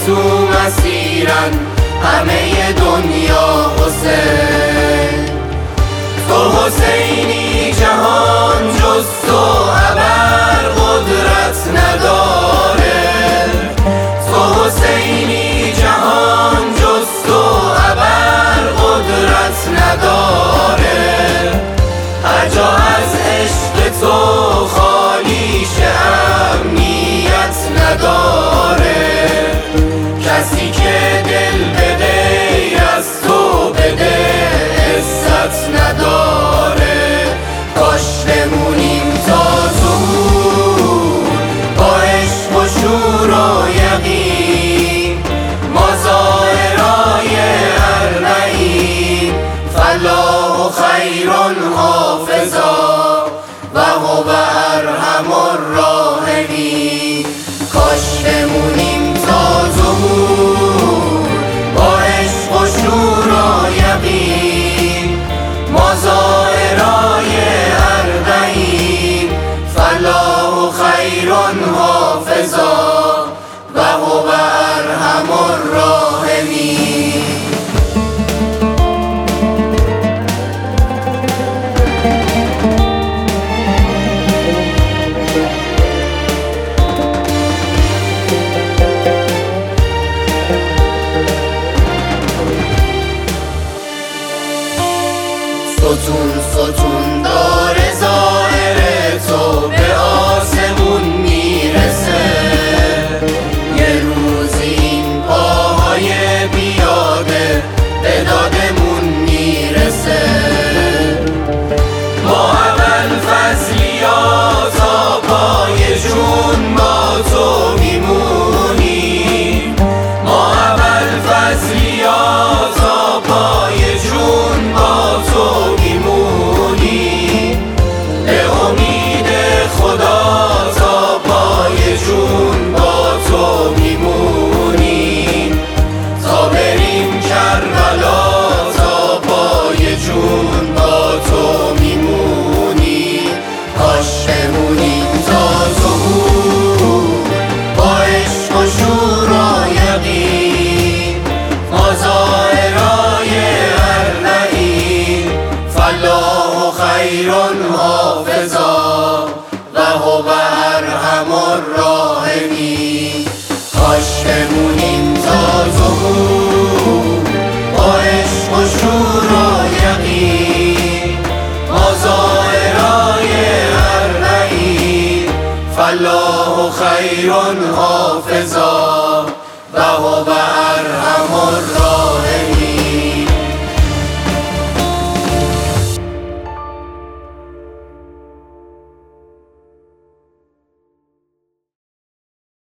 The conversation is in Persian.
تو مسیرن همه دنیا حسین. تو حسینی جهان جز تو ابر قدرت نداره. تو حسینی جهان جز تو ابر قدرت نداره. هر جا از عشق تو خالی امنیت نداره. کسی که دل بده از تو بده عزت نداره. کاش بمونیم تا ظهور با عشق و شور و یقین. ما زائرای اربعین فالله خیر حافظا و هو ارحم الراحمین. کاش بمونیم تا ظهور با عشق و شور و یقین. ما زائرای اربعین فالله خیر حافظا و هو ارحم الراحمین. ستون ستون داره ظاهر تو به آسمون میرسه. یه روزی این پاهای بیاده به دادمون میرسه. ما اول فضلیات تا پای جون با تو میمونیم. ما اول فضلیات تا پای جون با تو میمونیم. به امید خدا تا پای جون با تو میمونیم. تا بریم کربلا تا پای جون با تو میمونیم. کاش بمونیم تا ظهور با عشق و شور و یقین. ما زائرای اربعین فالله خیر حافظا و هو ارحم الراحمین. کاش بمونیم تا ظهور با عشق و شور و یقین. ما زائرای اربعین فالله خیر حافظا